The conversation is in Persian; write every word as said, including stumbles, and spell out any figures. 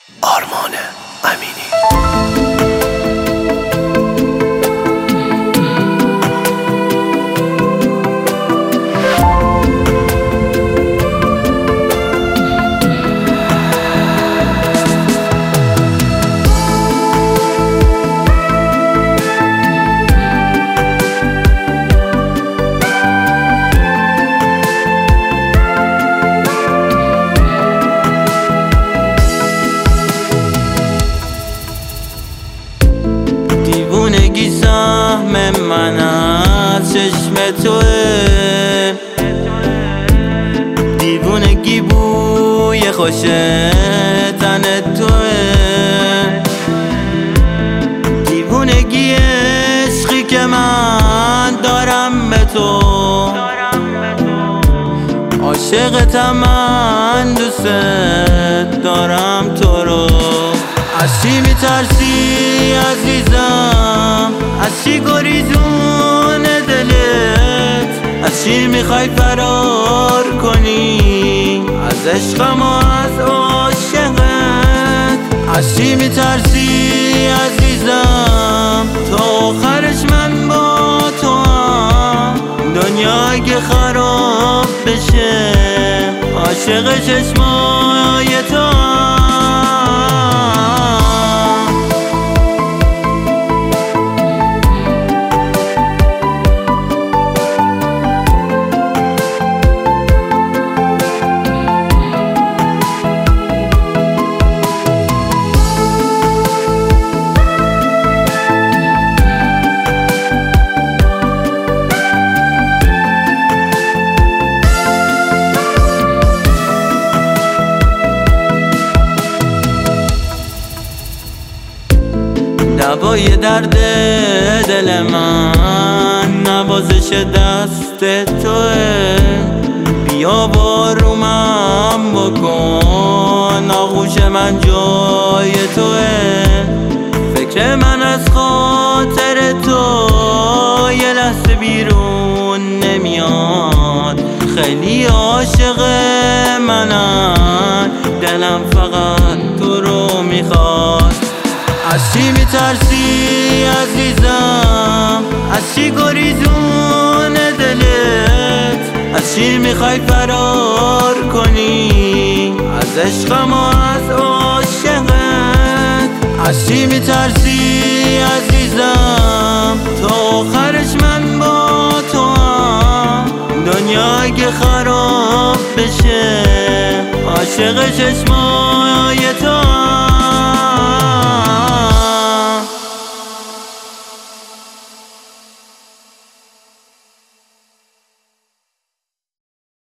آرمان امینی. دیوونگی سهم من از چشم توه، دیوونگی بوی خوش تن توه، دیوونگی عشقی که من دارم به تو، عاشقتم من دوست دارم تو رو. از چی میترسی عزیزم؟ از چی گریزون دلت؟ از چی میخوای فرار کنی از عشقم و از عاشقت؟ از چی میترسی عزیزم؟ تا آخرش من با تو هم، دنیا اگه خراب بشه عاشق چشمای تو هم. دوای درد دل من نوازش دست توه، بیا بارومم بکن آغوش من جای توه. فکر من از خاطر تو یه لحظه بیرون نمیاد، خیلی عاشق منم، دلم فقط تو رو میخواد. از چی میترسی عزیزم؟ از چی گریزون دلت؟ از چی میخوای فرار کنی از عشقم و از عاشقت؟ از چی میترسی عزیزم؟ تا آخرش من با تو هم، دنیا اگه خراب بشه عاشق چشمای تو